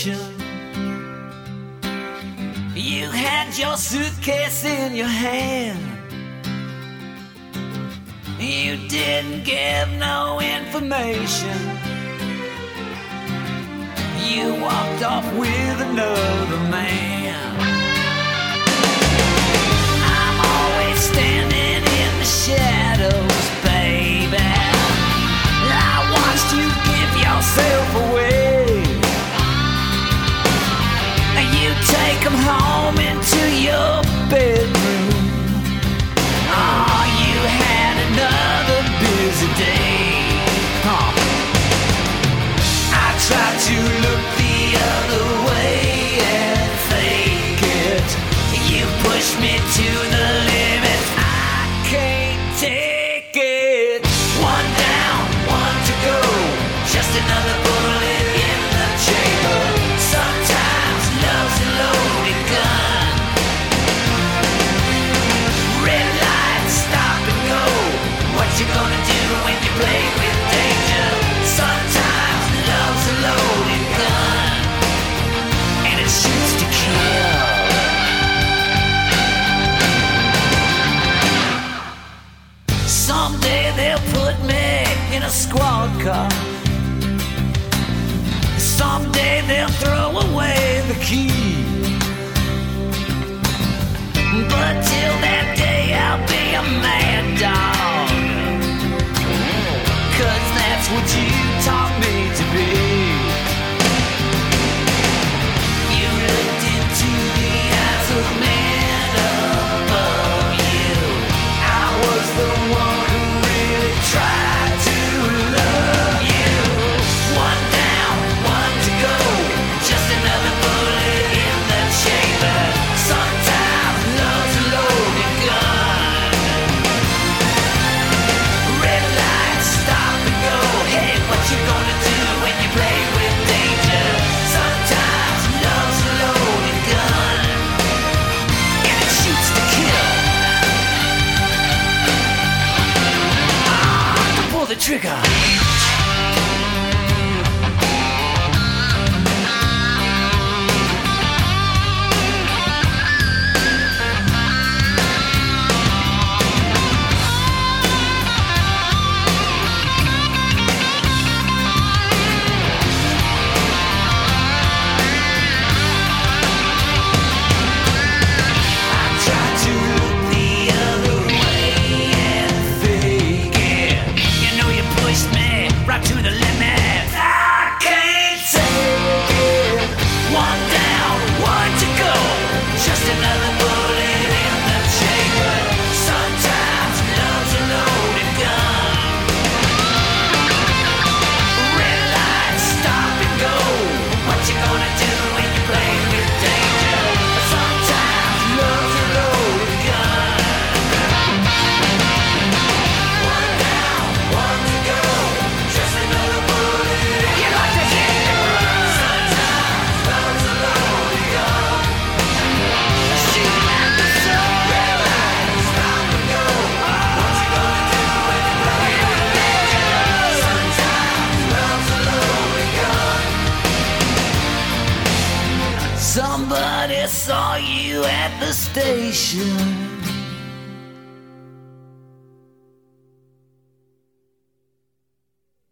station. You had your suitcase in your hand. You didn't give no information. You walked off with another man. I'm always standing in the shadows, baby. I watched you give yourself away. You take them home into your bedroom. Oh, you had another busy day. I tried to look the other way and fake it. You pushed me to the limit. I can't take it. One down, one to go. Just another bullet in the chamber. Sometimes love's a loaded gun. Red light, stop and go. What you gonna do when you play with danger? Sometimes love's a loaded gun, and it shoots to kill. Someday they'll put me in a squad car. Someday they'll throw away the key. But till that day I'll be a mad dog. 'Cause that's what you taught me to be. You looked into the eyes of man above you. I was the one who really tried to love you. One down, one to go. Just another bullet in the chamber. Sometimes love's a loaded gun. Red light, stop and go. Hey, what you gonna do when you play with danger? Sometimes love's a loaded gun, and it shoots to kill. To pull the trigger. To the limit, I can't take it. One down, one to go. Just another bullet in the chamber. Sometimes love's a loaded gun. Red light, stop and go. What you gonna do when you play with danger? Sometimes love's a loaded gun. One down, one to go. Just another bullet. You like to hit and run. Sometimes love's a loaded gun. Shoot at the sun. Red light, stop and go. What you gonna do when you play with danger? Sometimes love's a loaded gun. Somebody saw you at the station.